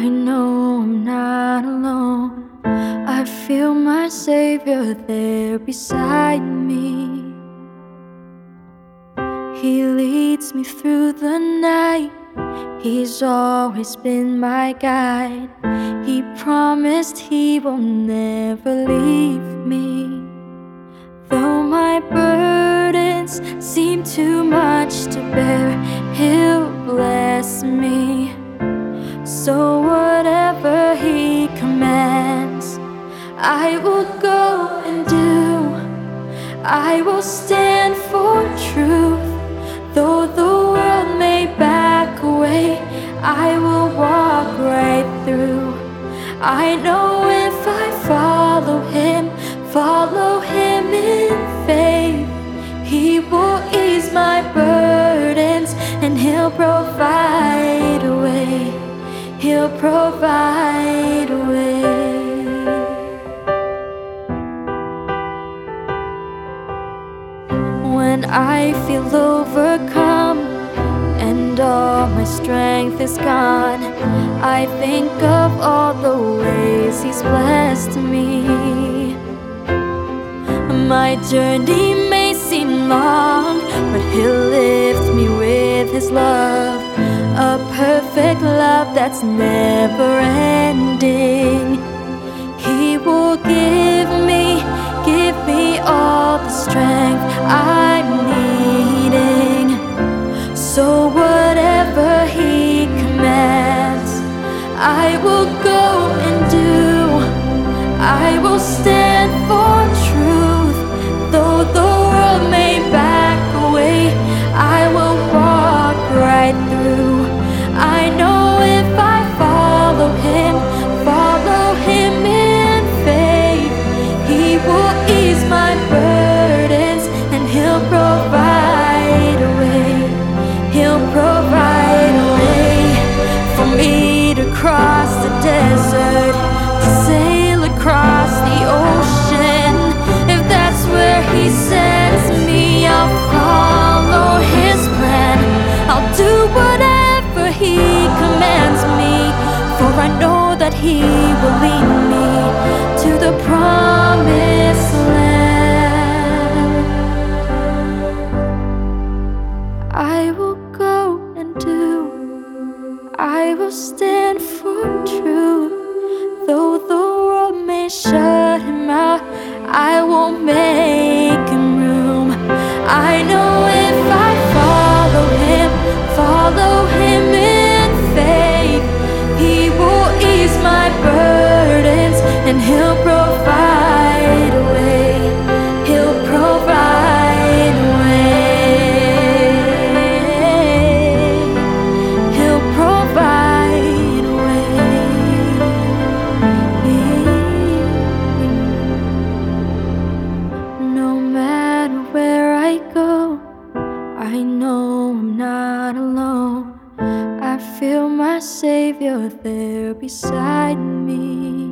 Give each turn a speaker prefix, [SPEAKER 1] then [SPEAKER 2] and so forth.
[SPEAKER 1] I know I'm not alone. I feel my Savior there beside me. He leads me through the night. He's always been my guide. He promised He will never leave me. Though my burdens seem too much to bear, He'll bless me. So whatever He commands, I will go and do. I will stand for truth. Though the world may back away, I will walk right through. I know if I follow Him in faith, He will ease my burdens and He'll provide a way. He'll provide a way. When I feel overcome and all my strength is gone, I think of all the ways He's blessed me. My journey may seem long, but He'll lift me with His love, a perfect love that's never ending. He will give me all the strength I'm needing. So whatever He commands, I will go and do. I will stand for truth. Though the world may back away, I will walk right through. I know if I follow Him in faith, He will ease my burdens and He'll provide a way. He'll provide a way for me to cross the desert, to sail across the ocean. If that's where He sends me, I'll follow His plan. I'll do whatever He commands me, for I know that He will lead me to the promised land. I will go and do. I will stand for truth. Though the world may shut Him out, I won't make Him room. I know if I follow Him in faith, He will ease my burdens and He'll provide a way. He'll provide a way. He'll provide a way. No matter where I go, I know I'm not alone. I feel my Savior there beside me.